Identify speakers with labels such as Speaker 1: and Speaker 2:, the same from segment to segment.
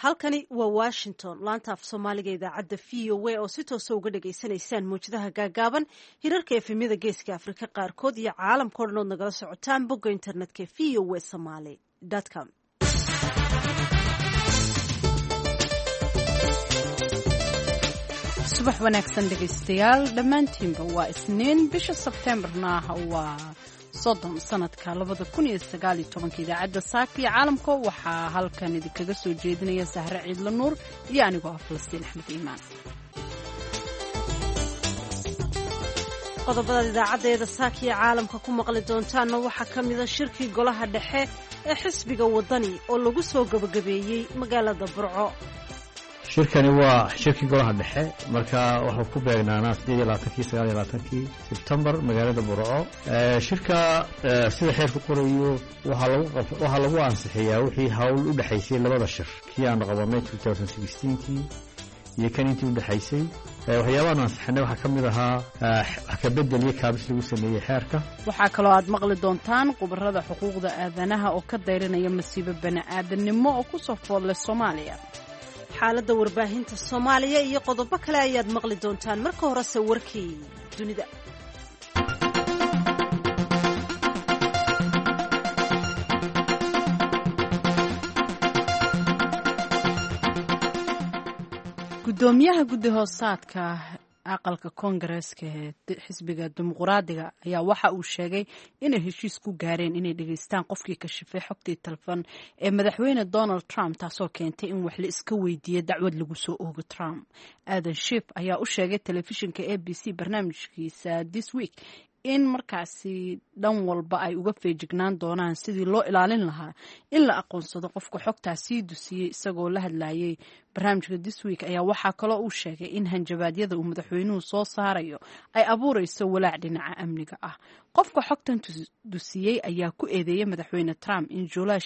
Speaker 1: halkani waa washington laanta af soomaaliga idaacadda v o a oo si toosa uga dhagaysanaysaan mawjadaha gaagaaban hirarka efemyada geeska afrika qaarkood iyo caalamkao dhan ood nagala socotaan bogga internetka v o a somaly com.
Speaker 2: subax wanaagsan dhegaystayaal dhammaantiinba waa isniin bisha sebteembarna waa 30 sanadka 2019 idaacadda saaka iyo caalamka waxaa halkan idinkaga soo jeedinaya sahre ciidla nuur iyo anigoo ah falastiin axmed iimaan.
Speaker 1: qodobada idaacaddeeda saaka iyo caalamka ku maqli doontaanna waxaa ka mida shirkii golaha dhexe ee xisbiga waddani oo lagu soo gabagabeeyey magaalada burco.
Speaker 3: shirkani waa shirkii golaha dhexe marka wuxuu ku beegnaanaa 29 Sebtembar magaalada Burco. Shirka sida xeerku qorayo waxa lagu ansixiyaa wixii hawl u dhaxaysay labada shir kii aan qabanay 2016 iyo kan intii u dhaxaysay. waxyaabaha ansixinay waxa kamid ahaa wax ka beddelay kaabis lagu sameeyay xeerka.
Speaker 2: waxaa kaloo aad maqli doontaan khubarada xuquuqda aadanaha oo ka dayranaya masiibo bani'aadanimo oo ku soo foodlay Soomaaliya.
Speaker 1: xaaladda warbaahinta Soomaaliya iyo qodobo kale ayaad maqli doontaan marka horese warkii dunida.
Speaker 2: gudoomiyaha guddi hoosaadka aqalka koongareeska ee xisbiga dimuqraadiga ayaa waxa uu sheegay inay heshiis ku gaareen inay dhageystaan qofkii ka shifay xogtii telefon ee madaxweyne Donald Trump taasoo keentay in wax la iska weydiiyo dacwad lagu soo oogo Trump. Adam Schiff ayaa u sheegay telefishinka ABC barnaamijkiisa This Week in markaasi dhan walba ay uga feejignaan doonaan sidii loo ilaalin lahaa in la aqoonsado qofka xogtaasi dusiyay. Isagoo la hadlayay barnaamijka This Week ayaa waxaa kaloo uu sheegay in hanjabaadyada uu madaxweynuhu soo saarayo ay abuurayso walaac dhinaca amniga ah. qofka xogtan dusiyay ayaa ku eedeeyay madaxweyne Trump in July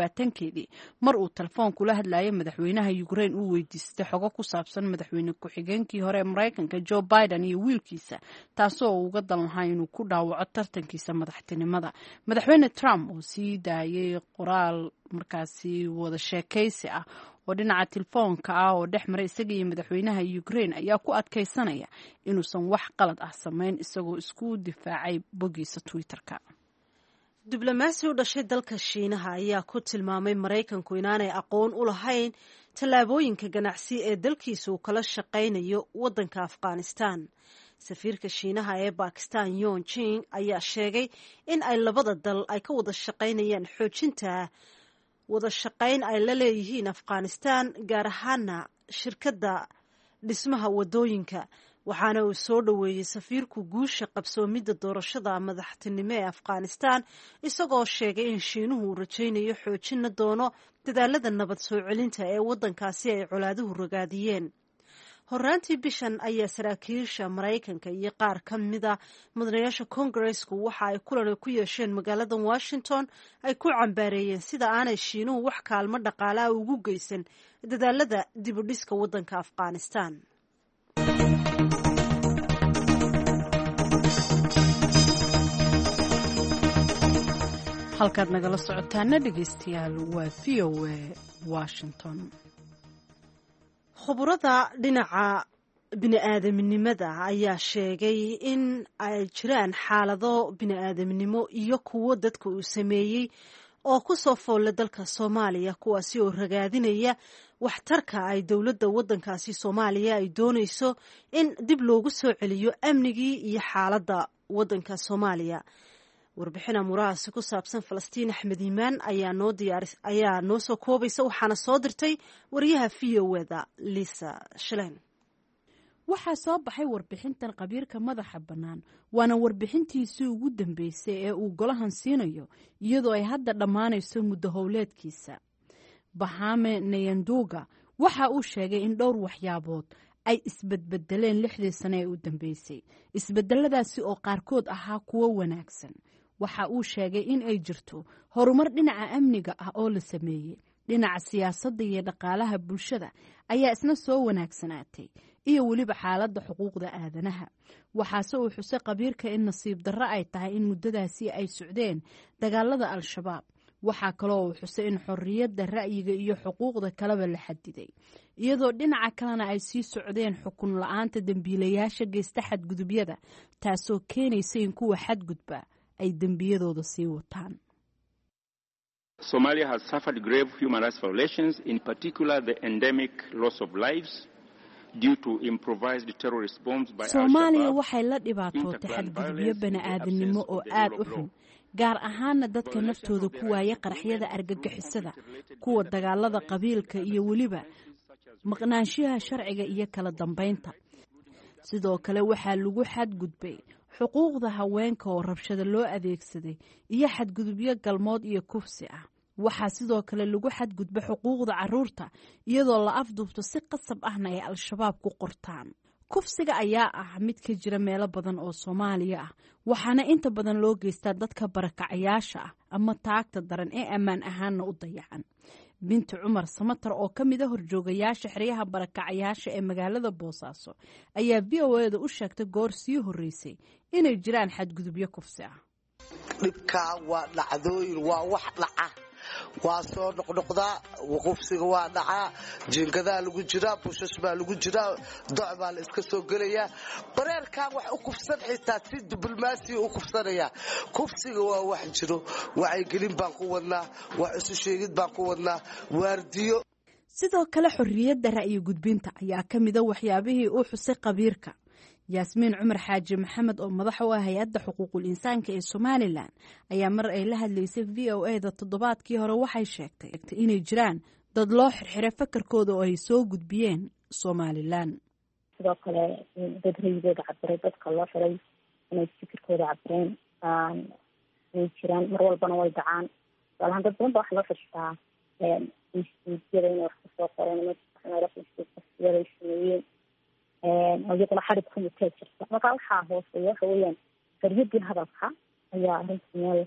Speaker 2: 25 mar uu telefoon kula hadlayay madaxweynaha Ukraine uu weydiistay xogo ku saabsan madaxweyne ku-xigeenkii hore ee Mareykanka Joe Biden iyo wiilkiisa taasoo uu uga dan lahaa inuu ku dhaawaco tartankiisa madaxtinimada. madaxweyne Trump oo sii daayay qoraal markaasi wada sheekaysi ah oo dhinaca telefoonka ah oo dhex maray isaga iyo madaxweynaha Ukraine ayaa ku adkaysanaya inuusan wax qalad ah samayn isagoo isku difaacay boggiisa Twitter-ka.
Speaker 1: diblomaasi u dhashay dalka Shiinaha ayaa ku tilmaamay Mareykanku inaanay aqoon u lahayn tallaabooyinka ganacsi ee dalkiisu uu kala shaqaynayo waddanka Afghanistan. safiirka Shiinaha ee Pakistan Yon Jing ayaa sheegay in ay labada dal ay ka wada shaqaynayaan xoojinta wada shaqayn ay la leeyihiin Afghanistan gaar ahaana shirkadda dhismaha wadooyinka. waxaana uu soo dhoweeyey safiirku guusha qabsoomidda doorashada madaxtinimo ee Afghanistan isagoo sheegay in Shiinuhu uu rajaynayo xoojina doono dadaalada nabad soo celinta ee waddankaasi ay colaaduhu ragaadiyeen. horraantii bishan ayaa saraakiisha Mareykanka iyo qaar ka mida mudanayaasha Koongareesku waxa ay kulan ku yeesheen magaalada Washington ay ku cambaareeyeen sida aanay Shiinuhu wax kaalmo dhaqaale ah ugu geysan dadaalada dib u dhiska waddanka Afghanistan.
Speaker 2: halkaad nagala socotaana dhegaystayaal waa VOA Washington.
Speaker 1: khubarada dhinaca bini'aadamnimada ayaa sheegay in ay jiraan xaalado bini'aadamnimo iyo kuwo dadka uu sameeyey oo ku soo foolla dalka Soomaaliya kuwaasi oo ragaadinaya waxtarka ay dowladda waddankaasi Soomaaliya ay doonayso in dib loogu soo celiyo amnigii iyo xaaladda waddanka Soomaaliya. warbixina muraasi ku saabsan Falastiin Axmed Iimaan ayaa noo soo koobaysa waxaana soo dirtay wariyaha VOA-da Lisa Schlein.
Speaker 2: waxaa soo baxay warbixintan qabiirka madaxa bannaan waana warbixintiisii ugu dambeysay ee uu golahan siinayo iyadoo ay hadda dhammaanayso muddo howleedkiisa. Bahame Nyanduga waxa uu sheegay in dhowr waxyaabood ay isbedbedeleen 6 sano ee u dambeysay, isbedeladaasi oo qaarkood ahaa kuwo wanaagsan. waxa uu sheegay in ay jirto horumar dhinaca amniga ah oo la sameeyey. dhinaca siyaasadda iyo dhaqaalaha bulshada ayaa isna soo wanaagsanaatay iyo weliba xaaladda xuquuqda aadanaha. waxaase uu xusay qabiirka in nasiib darro ay tahay in muddadaasi ay socdeen dagaalada Al-Shabaab waxaa kaloo uu xusay in xorriyadda ra'yiga iyo xuquuqda kaleba la xadiday iyadoo dhinaca kalena ay sii socdeen xukun la-aanta dembiilayaasha geysta xadgudubyada taasoo keenaysa in kuwa xadgudba ay dembiyadooda sii wataan.
Speaker 4: Somalia has suffered grave human rights violations, in particular the endemic loss of lives due to improvised terrorist bombs by
Speaker 2: Soomaaliya waxay la dhibaatootay xadgudubyo bani'aadanimo oo aad u xun, gaar ahaana dadka naftooda ku waaya qaraxyada argagixisada, kuwa dagaalada qabiilka iyo weliba maqnaanshiyaha sharciga iyo kala dambeynta. Sidoo kale waxaa lagu xadgudbay xuquuqda haweenka oo rabshada loo adeegsaday iyo xadgudubyo galmood iyo kufsi ah. waxaa sidoo kale lagu xadgudba xuquuqda caruurta iyadoo la afduubto si qasab ahna ay al-shabaab ku qortaan. kufsiga ayaa ah mid ka jira meelo badan oo Soomaaliya ah, waxaana inta badan loo geystaa dadka barakacayaasha ah ama taagta daran ee ammaan ahaanna u dayacan. Binti Cumar Samatar oo ka mid ah horjoogayaasha xeryaha barakacayaasha ee magaalada Boosaaso ayaa VOA-da u sheegtay goor sii horeysay inay jiraan xadgudubyo kufsi ah.
Speaker 5: dhibka waa dhacdooyin, waa wax dhaca, waa soo noqnoqdaa, qufsiga waa dhacaa, jiingadaa lagu jiraa, bushas baa lagu jiraa, doc baa la iska soo gelayaa. bareerkan wax u kufsan xitaa si diblomaasiya u kufsanaya. kufsiga waa wax jiro, wacyigelin baan ku wadnaa, wax isu sheegid baan ku wadnaa, waardiyo.
Speaker 2: sidoo kale xorriyadda ra'yi gudbinta ayaa ka mid ah waxyaabihii uu xusay qabiirka. yaasmiin cumar xaaji maxamed oo madax u ah hay-adda xuquuqul insaanka ee Somaliland ayaa mar ay la hadlaysay VOA-da toddobaadkii hore waxay sheegtay inay jiraan dad loo xirxiray fakarkooda oo ay soo gudbiyeen Somaliland.
Speaker 6: sidoo kale dad rayidooda cabiray dadka loo xiray inay fikirkooda cabireen way jiraan, mar walbana way dhacaan. walahan dad badan baa wax loo xirtaa instituutyada inay wax kasoo qoreen instituutyada sameeyeen iyaguna xarig ku mutee jirta. marka waxaa hooseeya waxa weeyaan xorriyaddii hadalka ayaa arrinta meel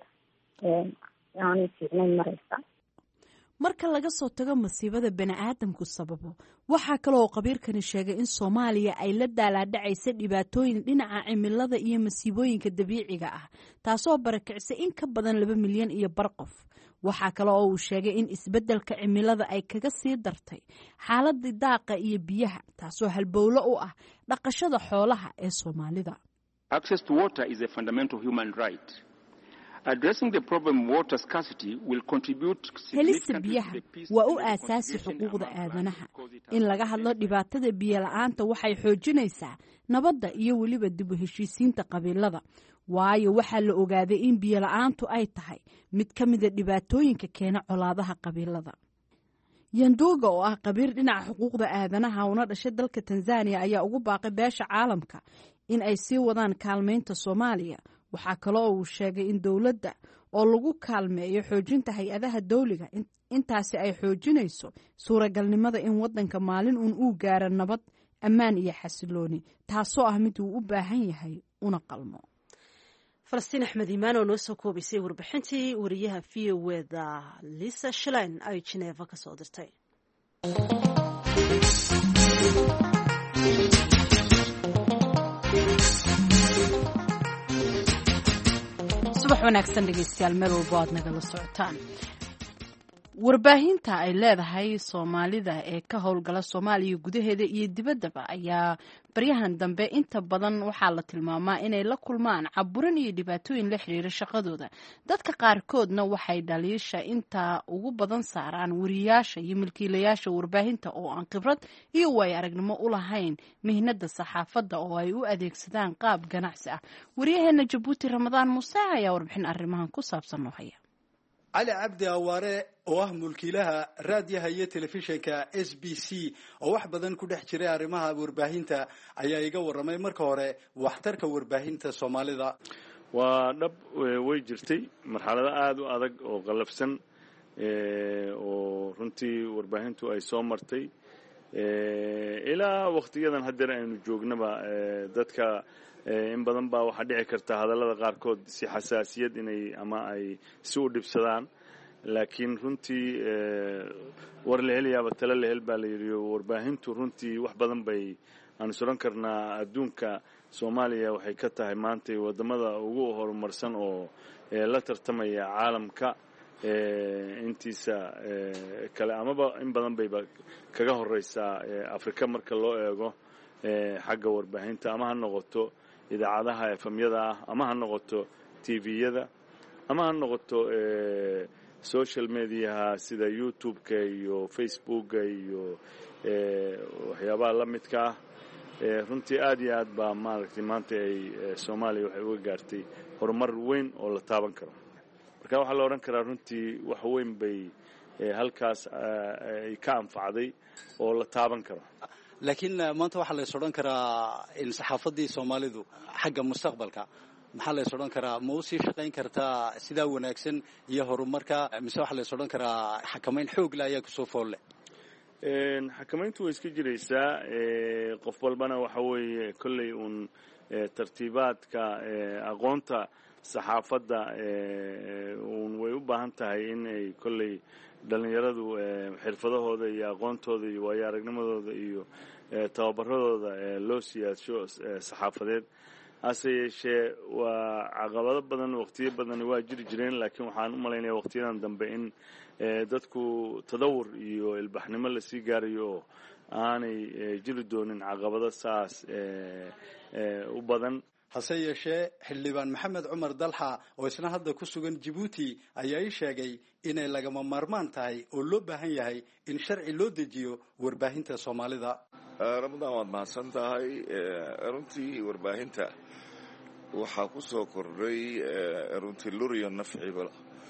Speaker 6: aanay fiicnayn maraysa.
Speaker 2: marka laga soo tago masiibada bani'aadamku sababo, waxaa kaloo qabiirkani sheegay in Soomaaliya ay la daalaadhacaysa dhibaatooyin dhinaca cimilada iyo masiibooyinka dabiiciga ah, taasoo barakicisay in ka badan 2 milyan iyo bar qof. waxaa kale oo uu sheegay in isbeddelka cimilada ay kaga sii dartay xaaladii daaqa iyo biyaha, taasoo halbowlo u ah dhaqashada xoolaha ee Soomaalida.
Speaker 4: Access to water is a fundamental human right. Addressing the problem of water scarcity will contribute
Speaker 2: helista biyaha waa u aasaasi xuquuqda aadanaha. in laga hadlo dhibaatada biyo la'aanta waxay xoojinaysaa nabadda iyo weliba dib u heshiisiinta qabiilada, waayo waxaa la ogaaday in biyo la'aantu ay tahay mid ka mid ah dhibaatooyinka keena colaadaha qabiilada. Yanduga oo ah qabiir dhinaca xuquuqda aadanaha una dhashay dalka Tanzania ayaa ugu baaqay beesha caalamka in ay sii wadaan kaalmeynta Soomaaliya. waxaa kaloo uu sheegay in dowladda oo lagu kaalmeeyo xoojinta hay-adaha dawliga intaasi ay xoojinayso suuragalnimada in waddanka maalin uu gaaro nabad, ammaan iyo xasilooni, taasoo ah mid uu u baahan yahay una qalmo.
Speaker 1: Falastiin Axmed Imaan oo noo soo koobaysay warbixintii wariyaha VOA-da Lisa Schlein ay Geneva ka soo dirtay.
Speaker 2: subax wanaagsan dhegeystayaal, meel walbo aad nagala socotaan. warbaahinta ay leedahay Soomaalida ee ka howlgala Soomaaliya gudaheeda iyo dibaddaba ayaa baryahan dambe inta badan waxaa la tilmaamaa inay la kulmaan caburin iyo dhibaatooyin la xiriira shaqadooda. dadka qaarkoodna waxay dhaliisha inta ugu badan saaraan wariyaasha iyo milkiilayaasha warbaahinta oo aan khibrad iyo way aragnimo u lahayn mihnada saxaafadda oo ay u adeegsadaan qaab ganacsi ah. wariyaheena Jabuuti Ramadaan Muuse ayaa warbixin arrimahan ku saabsan noo haya.
Speaker 7: cali cabdi awaare oo ah mulkiilaha raadiyaha iyo telefishinka SBC oo wax badan ku dhex jiray arrimaha warbaahinta ayaa iga warramay marka hore waxtarka warbaahinta Soomaalida.
Speaker 8: waa dhab way jirtay marxalado aad u adag oo qalafsan oo runtii warbaahintu ay soo martay ilaa waqtiyadan hadda aynu joognaba. dadka in badan baa waxaa dhici karta hadallada qaarkood si xasaasiyad inay ama ay si u dhibsadaan, laakiin runtii war la helayaaba tala la hel baa la yidhi. warbaahintu runtii wax badan bay aan suran karnaa. adduunka Soomaaliya waxay ka tahay maanta wadamada ugu horumarsan oo la tartamaya caalamka intiisa kale amaba in badan bayba kaga horeysaa afrika marka loo eego xagga warbaahinta, ama ha noqoto idaacadaha efamyada ah, ama ha noqoto tviyada, ama ha noqoto social mediaha sida youtube-ka iyo facebooka iyo waxyaabaha la midka ah. runtii aad iyo aad baa maaragtay maanta ay soomaaliya waxay uga gaartay horumar weyn oo la taaban karo. marka waxaa la odhan karaa runtii wax weyn bay halkaas ay ka anfacday oo la taaban karo.
Speaker 7: laakiin maanta waxaa la is odhan karaa in saxaafaddii soomaalidu xagga mustaqbalka maxaa la is odhan karaa ma u sii shaqayn kartaa sidaa wanaagsan iyo horumarka, mise waxaa la is odhan karaa xakamayn xoog leh ayaa kusoo fool leh?
Speaker 8: xakamayntu way iska jiraysaa. qof walbana waxa weeye kolley uun tartiibaadka aqoonta saxaafadda uun way u baahan tahay in ay kolley dhallinyaradu xirfadahooda iyo aqoontooda iyo waayo aragnimadooda iyo tababaradooda loo siyaadsho saxaafadeed. hase yeeshee waa caqabado badan, waqtiyo badan waa jiri jireen, laakiin waxaan u malaynaya waqtiyadan dambe in dadku tadawur iyo ilbaxnimo lasii gaarayo oo aanay jiri doonin caqabado saas u badan.
Speaker 7: hase yeeshee xildhibaan maxamed cumar dalxa oo isna hadda ku sugan Djibouti ayaa ii sheegay inay lagama maarmaan tahay oo loo baahan yahay in sharci loo dejiyo warbaahinta Soomaalida.
Speaker 9: Ramadaan waad mahadsan tahay. runtii warbaahinta waxaa ku soo kordhay runtii luriyo nafciba.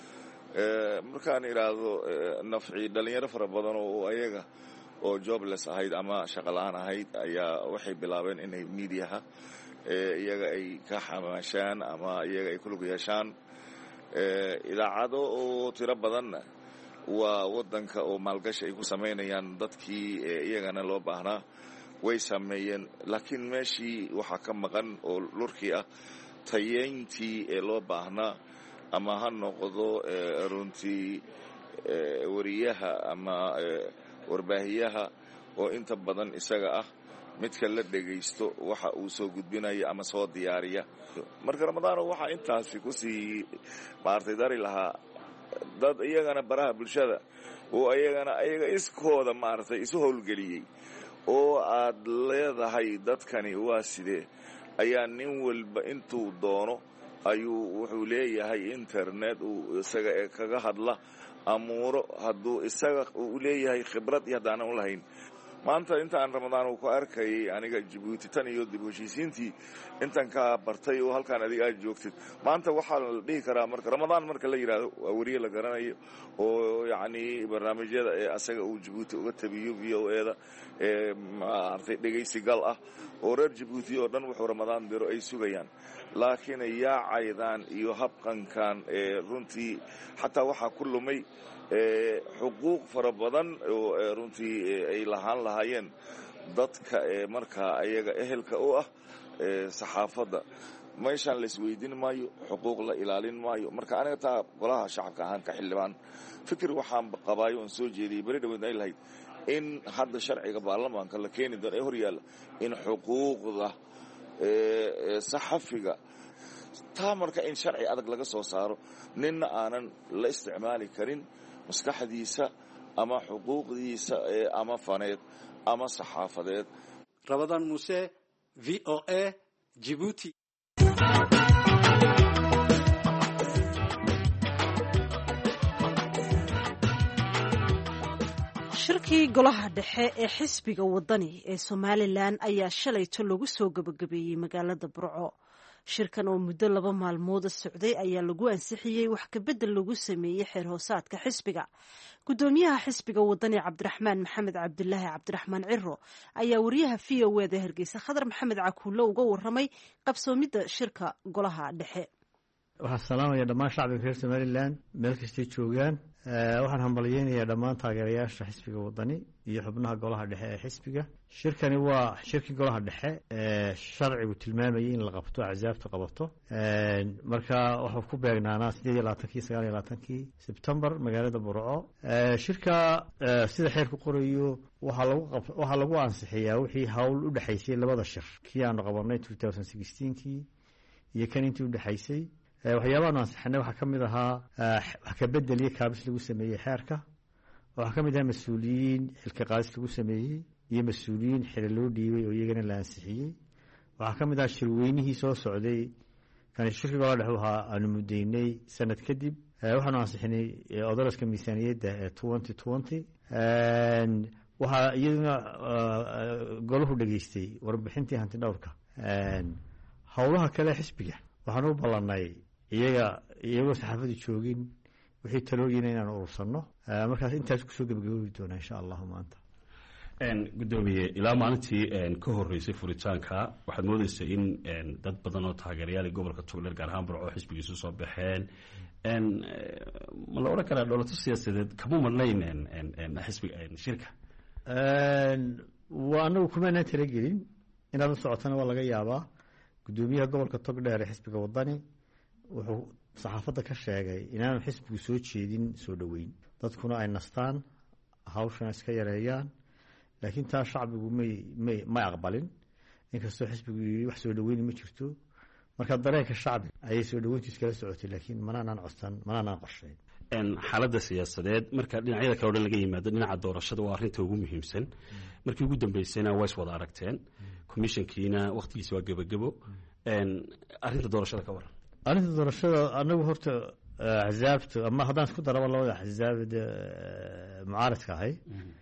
Speaker 9: markaan iraahdo nafci dhalinyaro fara badan oo ayaga oo jobless ahayd ama shaqo la'aan ahayd ayaa waxay bilaabeen inay miidiyaha iyaga ay ka xamaashaan ama iyaga ay ku lug yeeshaan. idaacado oo tiro badanna waa wadanka oo maalgashi ay ku samaynayaan dadkii iyagana loo baahnaa way sameeyeen, laakiin meeshii waxaa ka maqan oo lurkii ah tayeyntii ee loo baahnaa, ama ha noqdo runtii wariyaha ama warbaahiyaha oo inta badan isaga ah midka la dhegaysto waxa uu soo gudbinaya ama soo diyaariya. marka ramadaano waxaa intaasi kusii maartay dari lahaa dad iyagana baraha bulshada oo ayaga iskooda maartay isu howlgeliyey oo aad leedahay dadkani waa sidee, ayaa nin walba intuu doono ayuu wuxuu leeyahay internet uu isaga kaga hadla amuuro hadduu isaga uu leeyahay khibrad iyo haddaanan u lahayn. maanta intaan ramadaan uu ku arkayay aniga Djibouti tan iyo dib u heshiisiintii intan ka bartay oo halkaan adiga aad joogtid, maanta waxaa la dhihi karaa marka ramadaan marka la yiraahdo waa wariye la garanayo oo yacni barnaamijyada ee asaga uu Djibouti uga tabiyo VOA-da maartay dhegaysi gal ah oo reer Djibouti oo dhan wuxuu ramadaan diro ay sugayaan. laakiin yaacaydan iyo habqankan runtii xataa waxaa ku lumay xuquuq fara badan oo runtii ay lahaan lahaayeen dadka markaa ayaga ehelka u ah saxaafadda. meeshaan la isweydiin maayo, xuquuq la ilaalin maayo. marka aniga taa golaha shacabka ahaan ka xildhibaan fikir waxaan qabaayo oon soo jeediyey beri dhaweed ay lahayd in hadda sharciga baarlamaanka la keeni doono ee horyaalla in xuquuqda saxafiga taa marka in sharci adag laga soo saaro, ninna aanan la isticmaali karin maskaxdiisa ama xuquuqdiisa ama faneed ama saxaafadeed.
Speaker 7: Ramadaan Muuse, VOA, Djibouti.
Speaker 1: shirkii golaha dhexe ee xisbiga wadani ee Somaliland ayaa shalayto lagu soo gabagabeeyey magaalada Burco. shirkan oo muddo 2 maalmood socday ayaa lagu ansixiyey wax ka bedel lagu sameeyey xeer hoosaadka xisbiga. gudoomiyaha xisbiga wadani Cabdiraxmaan Maxamed Cabdilaahi Cabdiraxmaan Ciro ayaa wariyaha VOA-da Hargeysa Khadar Maxamed Cakuulo uga waramay qabsoomida shirka golaha dhexe.
Speaker 3: waxaan salaamayaa dhammaan shacbiga reer Somaliland meel kasta joogaan. waxaan hambalyeynaya dhammaan taageerayaasha xisbiga wadani iyo xubnaha golaha dhexe ee xisbiga. shirkani waa shirkii golaha dhexe ee sharcigu tilmaamayay in la qabto axsaabta qabato. marka wuxuu ku beegnaanaa 28 September magaalada Burco. shirka sida xeerku qorayo waxaa lagu ansixiyaa wixii hawl u dhaxaysay labada shir, kii aanu qabanay 2016 iyo kan intii u dhaxaysay. waxyaabaanu ansixinay waxaa ka mid ahaa wax ka bedel iyo kaabis lagu sameeyey xeerka, waxaa ka mid ahaa mas-uuliyiin xilka qaadis lagu sameeyey iyo mas-uuliyiin xilo loo dhiibay oo iyagana la ansixiyey. waxaa ka mid ahaa shirweynihii soo socday kan shirkiga oo dhex ahaa aanu mudaynay sanad kadib. waxaanu ansixinay odolaska miisaaniyadda ee 2020. waxaa iyaduna golahu dhageystay warbixintii hanti dhowrka. howlaha kale xisbiga waxaan u ballanay iyagoo saxaafadu joogin wixii talooyina inaanu urursanno. markaas intaas kusoo gebagaboobi doonaa insha allahu maanta.
Speaker 10: gudoomiye, ilaa maalintii ka horeysay furitaanka waxaad moodeysa in dad badan oo taageerayaal gobolka togdheer gaar ahaan burco xisbigiisu soo baxeen. ma la odhan karaa dhowlato siyaasadeed kama madnayn xisbiga shirka?
Speaker 3: waa anagu kumaanaan talagelin. inaad u socotana waa laga yaabaa. gudoomiyaha gobolka togdheer ee xisbiga wadani wuxuu saxaafadda ka sheegay inaanu xisbigu soo jeedin soo dhoweyn, dadkuna ay nastaan hawshana iska yareeyaan. laakiin taa shacbigu may aqbalin, inkastoo xisbigu yii wax soo dhoweyni ma jirto. marka dareenka shacbiga ayay soo dhoweyntu iskala socotay, laakiin manaanaan qorshayn.
Speaker 10: xaaladda siyaasadeed marka dhinacyada kale o dhan laga yimaado, dhinaca doorashada waa arrinta ugu muhiimsan. markii ugu dambeysayna waa is wada aragteen, commissionkiina waktigiisa waa gebagebo. arrinta doorashada ka waran.
Speaker 3: arrinta doorashada anagu horta axsaabta ama haddaan isku daraba labada axsaabda mucaaradka ahay,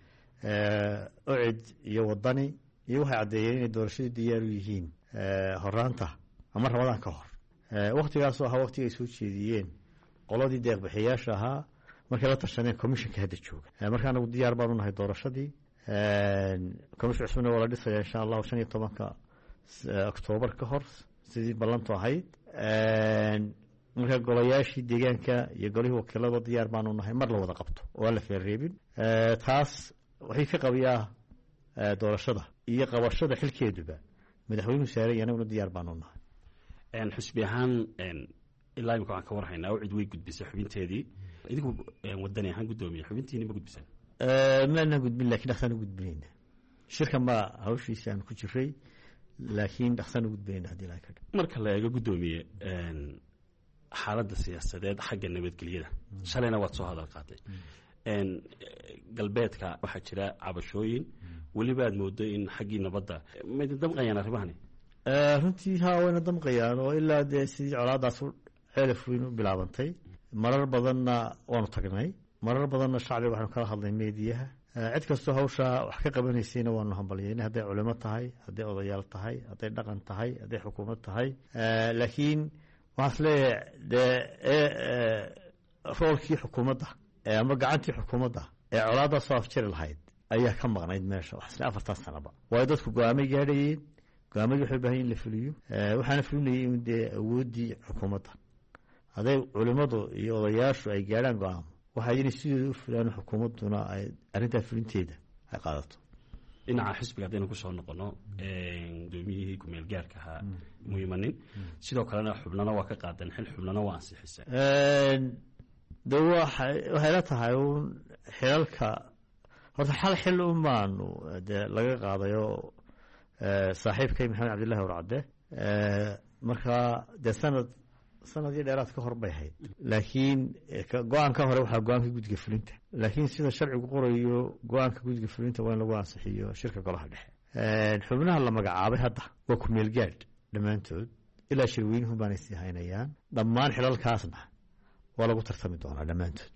Speaker 3: ocid iyo wadani, iyo waxay caddeeyeen inay doorashadii diyaar u yihiin horaanta ama rabadaan ka hor. waktigaasoo ahaa waktiga ay soo jeediyeen qoladii deeqbixiyaasha ahaa markay la tashaneen commissionka hadda jooga. marka anagu diyaar baanu nahay doorashadii. commission cusubna waa la dhisaya insha allahu 15 oktoobar ka hor sidii ballantu ahayd. marka golayaashii deegaanka iyo golihii wakiilada diyaar baanu nahay mar la wada qabto oo aan la feerreebin. taas waxay ka qabiyaa doorashada iyo qabashada xilkeeduba madaxweynuhu saaray, anaguna diyaar baanu nahay.
Speaker 10: xisbi ahaan ilaa imika waxaan ka warhaynaa oo cid way gudbisay xubinteedii. idigu wadani ahaan gudoomiye xubintiini ma gudbisan?
Speaker 3: maanaan gudbin, lakiin dhaqsaan u gudbinayna. shirkan baa hawshiisa aan ku jiray, laakiin dhaqsaan u gudbinayna haddii ilahay ka dhig.
Speaker 10: marka la eego gudoomiye xaaladda siyaasadeed xagga nabadgelyada, shalayna waad soo hadal qaaday. galbeedka waxaa jira cabashooyin, weliba aad moodo in xaggii nabadda mayda damqayaan arrimahani.
Speaker 3: runtii haa wayna damqayaan, oo ilaa dee sidii colaadaas ceelaf weyn u bilaabantay. marar badanna waanu tagnay, marar badanna shacbiga waxaanu kala hadlay meediyaha. cid kastoo hawshaa wax ka qabanaysayna waanu hambalyeynay, hadday culimo tahay, hadday odayaal tahay, hadday dhaqan tahay, hadday xukuumad tahay. laakiin waxaan is leeyahay dee roolkii xukuumadda ama gacantii xukuumadda ee colaaddaa soo afjari lahayd ayaa ka maqnayd meesha. wax isle 4 sanaba waayo dadku go-aamay gaadhayeen. go-aamadii waxay u baahan in la fuliyo. waxaana fulinayay in dee awooddii xukuumadda. hadday culimmadu iyo odayaashu ay gaadhaan go-aamo, waxaa inay sidooda u fulaan xukuumadduna ay arrintaa fulinteeda ay qaadato.
Speaker 10: dhinaca xisbiga haddaynu kusoo noqono, gudoomiyihii kumeel gaarka ahaa muhimanin, sidoo kalena xubnana waa ka qaadan xil, xubnana waa ansixisa.
Speaker 3: de waxay la tahay un xilalka horta xal xil umaanu dee laga qaadayo saaxiibkay maxamed cabdillahi warcadde. markaa dee sanad iyo dheeraad ka hor bay ahayd, laakiin go-aanka hore waxaa go-aanka guddiga fulinta. laakiin sida sharcigu qorayo go-aanka guddiga fulinta waa in lagu ansixiyo shirka golaha dhexe. xubnaha la magacaabay hadda waa kumeel gaadh dhammaantood, ilaa shirweynuhu baanay sii haynayaan. dhammaan xilalkaasna waa lagu tartami doonaa dhammaantood.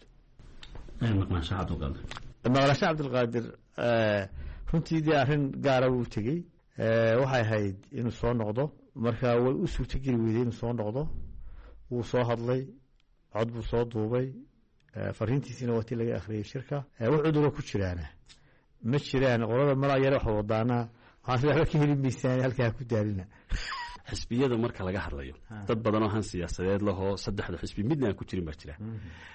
Speaker 3: maqnaansho cabdilqaadir runtii dee arrin gaara wuu tegey. waxay ahayd inuu soo noqdo, marka way u suurtogeli weyday inuu soo noqdo. wuu soo hadlay, cod buu soo duubay, fariintiisiina waa tii laga akhriyey shirka. wax cuduroo ku jiraana ma jiraan. qolada malaa yare wax wadaana waxaan waxba ka heli maysaan, halkaa ku daalina.
Speaker 10: xisbiyada marka laga hadlayo, dad badan oo han siyaasadeed lahoo 3 xisbi midna aan ku jirin baa jira.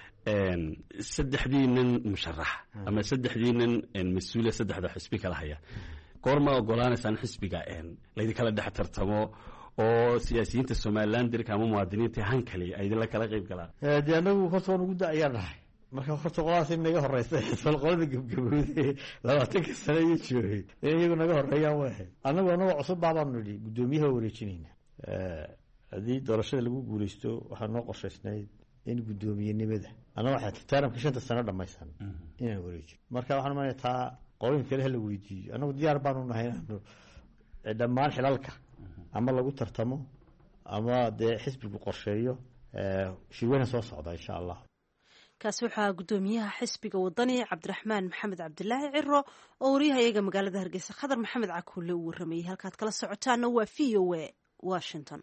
Speaker 10: 3diinan musharax ama 3diinan mas-uuliya 3 xisbi kala haya, goorma ogolaanaysaan xisbiga laydinkala dhex tartamo oo siyaasiyiinta somalilan dirka ama muwaadiniinta han kale ay idinla kala qayb galaan?
Speaker 3: dee anagu horta waan ugu da-ayaan nahay. marka horta qoladaas in naga horeysa qolada gebgabowde 20 sano iyo joogay in iyagu naga horeeyaan way ahayd. anagoo cusub baabaanu nidhi guddoomiyaha wareejinayna. haddii doorashada lagu guulaysto waxaa noo qorshaysnayd in guddoomiyenimada annaga waxaa taaramka 5 sano dhammaysan inaan wareejiyo marka waxaan umaleeyaa taa qooyinka kale la weydiiyo annagu diyaar baanu nahay inaanu dhammaan xilalka ama lagu tartamo ama dee xisbigu qorsheeyo shirweyne soo socda insha allah.
Speaker 1: kaasi waxaa guddoomiyaha xisbiga wadani cabdiraxmaan maxamed cabdilaahi ciro oo wariyahayaga magaalada hargeysa khadar maxamed cakuule uu waramayay. halkaad kala socotaana waa VOA Washington.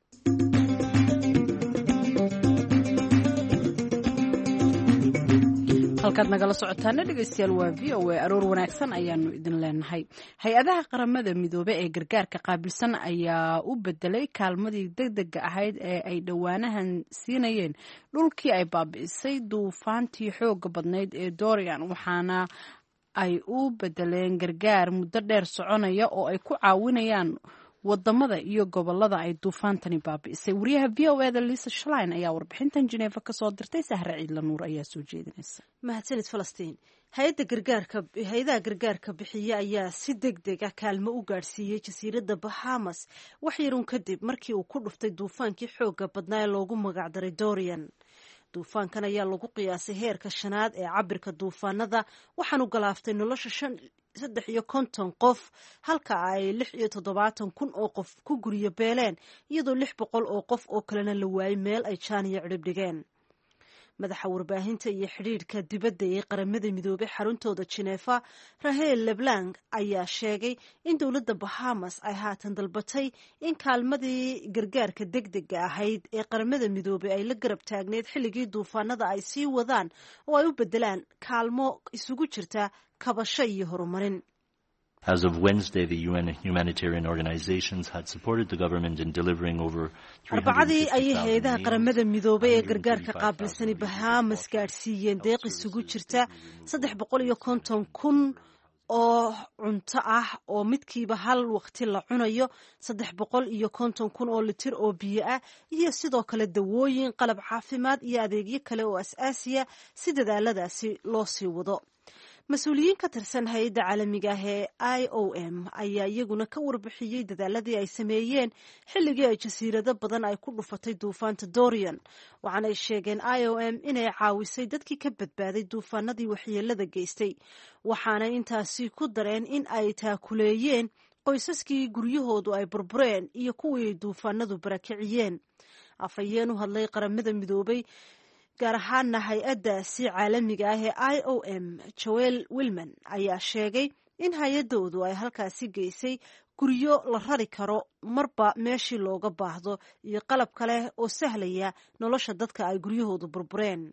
Speaker 2: halkaad nagala socotaana dhegeystayaal waa VOA. aroor wanaagsan ayaanu idin leenahay. hay-adaha qaramada midoobe ee gargaarka qaabilsan ayaa u bedelay kaalmadii degdega ahayd ee ay dhowaanahan siinayeen dhulkii ay baabi'isay duufaantii xooga badnayd ee Dorian, waxaana ay u bedeleen gargaar muddo dheer soconaya oo ay ku caawinayaan wadamada iyo gobolada ay duufaantani baabi'isay. wariyaha VOA Lisa Schlein ayaa warbixintan Geneva ka soo dirtay. Sahra Ciidla Nuur ayaa soo jeedinaysa.
Speaker 1: mahadsanid Falastiin. hay'adaha gargaarka bixiya ayaa si degdeg ah kaalmo u gaadhsiiyey jasiiradda Bahamas wax yarun kadib markii uu ku dhuftay duufaankii xooga badnaa ee loogu magacdaray Dorian. duufaankan ayaa lagu qiyaasay heerka 5 ee cabirka duufaanada, waxaanu galaaftay nolosha 350 qof halka ay 76,000 oo qof ku guryo beeleen, iyadoo 600 oo qof oo kalena la waayay meel ay jaaniyo cidhib dhigeen. madaxa warbaahinta iyo xidhiidhka dibadda ee qaramada midoobay xaruntooda Geneva, Rahel Leblanc ayaa sheegay in dowladda Bahamas ay haatan dalbatay in kaalmadii gargaarka degdega ahayd ee qaramada midoobay ay la garab taagneed xilligii duufaanada ay sii wadaan oo ay u bedelaan kaalmo isugu jirta kabasho iyo horumarin.
Speaker 11: As of Wednesday, the UN humanitarian organizations had supported the government in delivering over
Speaker 1: 350,000 ayay hay'adaha qaramada midoobay ee gargaarka qaabilsani Bahamas gaadhsiiyeen deeq isugu jirta 350,000 oo cunto ah oo midkiiba hal waqti la cunayo, 350,000 oo litir oo biyo ah, iyo sidoo kale dawooyin, qalab caafimaad iyo adeegyo kale oo asaasiya si dadaaladaasi loo sii wado. mas-uuliyiin ka tirsan hay-adda caalamiga ah ee IOM ayaa iyaguna ka warbixiyey dadaaladii ay sameeyeen xilligii ay jasiirado badan ay ku dhufatay duufaanta Dorian. waxaana ay sheegeen IOM inay caawisay dadkii ka badbaaday duufaanadii waxyeelada geystay, waxaana intaasi ku dareen in ay taakuleeyeen qoysaskii guryahoodu ay burbureen iyo kuwii duufaanadu barakiciyeen. afhayeen u hadlay qaramada midoobay gaar ahaana hay-addaasi caalamiga ah ee IOM Joel Wilman ayaa sheegay in hay-adoodu ay halkaasi geysay guryo la rari karo marba meeshii looga baahdo iyo qalab kale oo sahlaya nolosha dadka ay guryahoodu burbureen.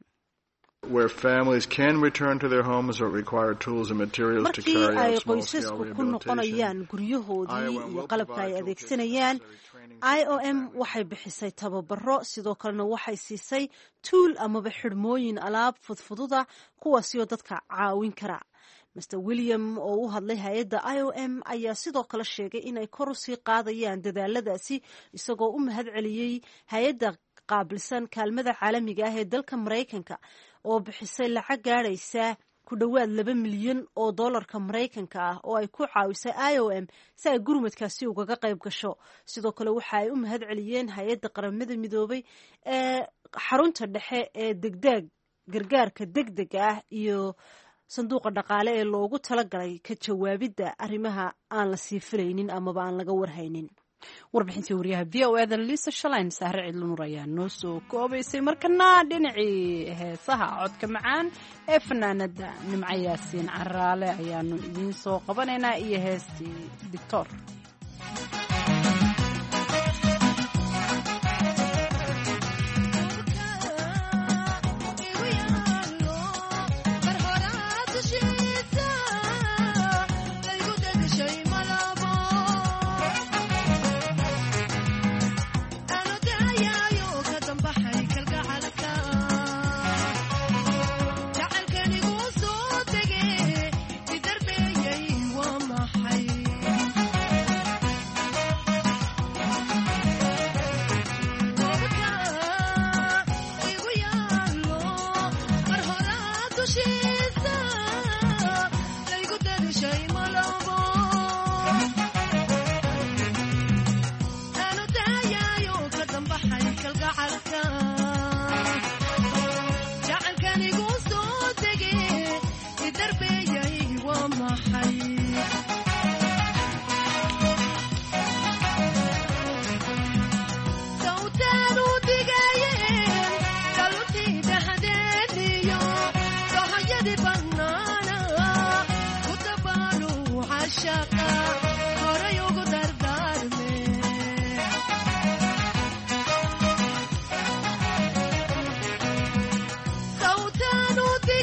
Speaker 1: markii ay qoysasku ku noqonayaan guryahoodii iyo qalabka ay adeegsanayaan, IOM waxay bixisay tababaro, sidoo kalena waxay siisay tuul amaba xidhmooyin alaab fudfududa kuwaasi oo dadka caawin kara. Mr. William oo u hadlay hay-adda IOM ayaa sidoo kale sheegay inay kor u sii qaadayaan dadaaladaasi, isagoo u mahad celiyey hay-adda qaabilsan kaalmada caalamiga ah ee dalka Maraykanka oo bixisay lacag gaadhaysa ku dhowaad $2 milyan oo dollarka Maraykanka ah oo ay ku caawisay IOM si ay gurmadkaasi ugaga qayb gasho. sidoo kale waxa ay u mahad celiyeen hay-adda qaramada midoobay ee xarunta dhexe ee gargaarka degdega ah iyo sanduuqa dhaqaale ee loogu talagalay ka jawaabidda arrimaha aan la sii filaynin amaba aan laga warhaynin.
Speaker 2: warbixintii wariyaha VOA Lisa Schlein. Sahra Ciidla Nuur ayaa noo soo koobaysay. markana dhinacii heesaha codka macaan ee fanaanada Nimco Yaasiin Caraale ayaanu idiin soo qabanaynaa iyo heestii Dictor.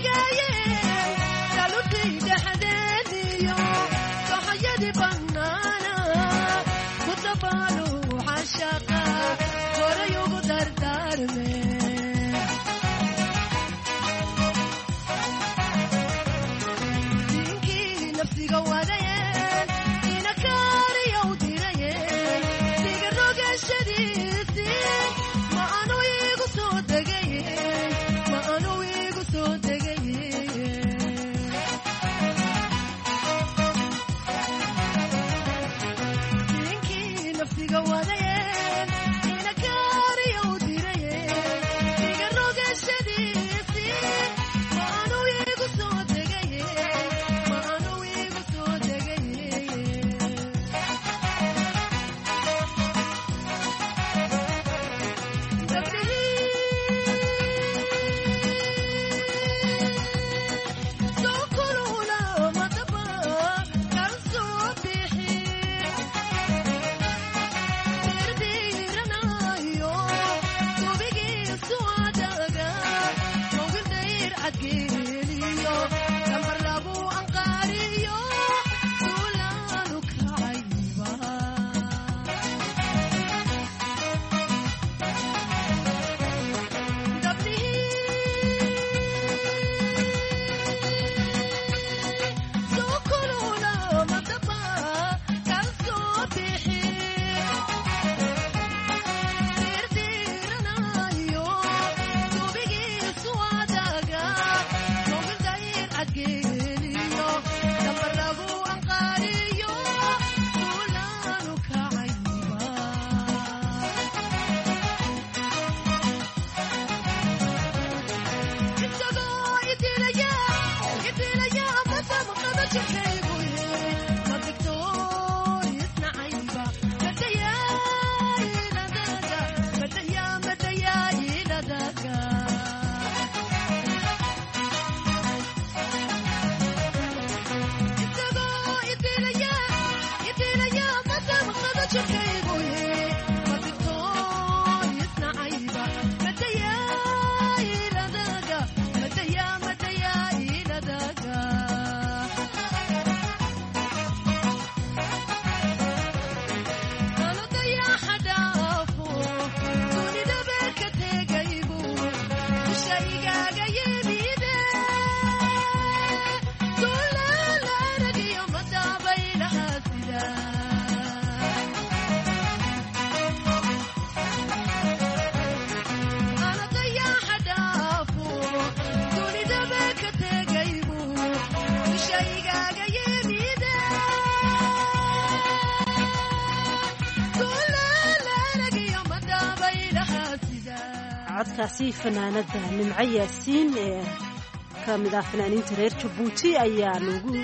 Speaker 1: codkaasi fanaanada nimco yaasiin ee ka mid ah fanaaniinta reer Jabuuti ayaa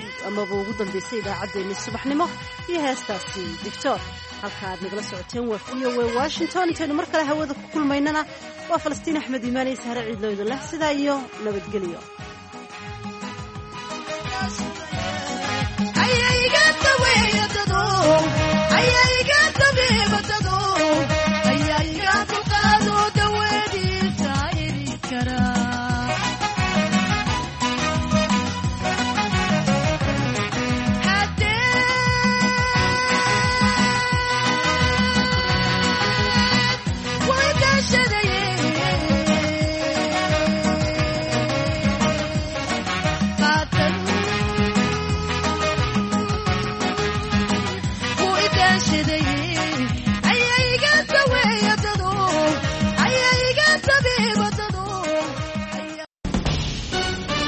Speaker 1: ugu dambeysay idaacadeena subaxnimo iyo heestaasi Victor halka aad nagala socoteen waa VOA Washington intaanu mar kale hawada ku kulmaynana waa Falastiin Axmed Iimaan iyo Sahre Ciidlooyda leh sidaa iyo nabadgelyo ayayga taweeyado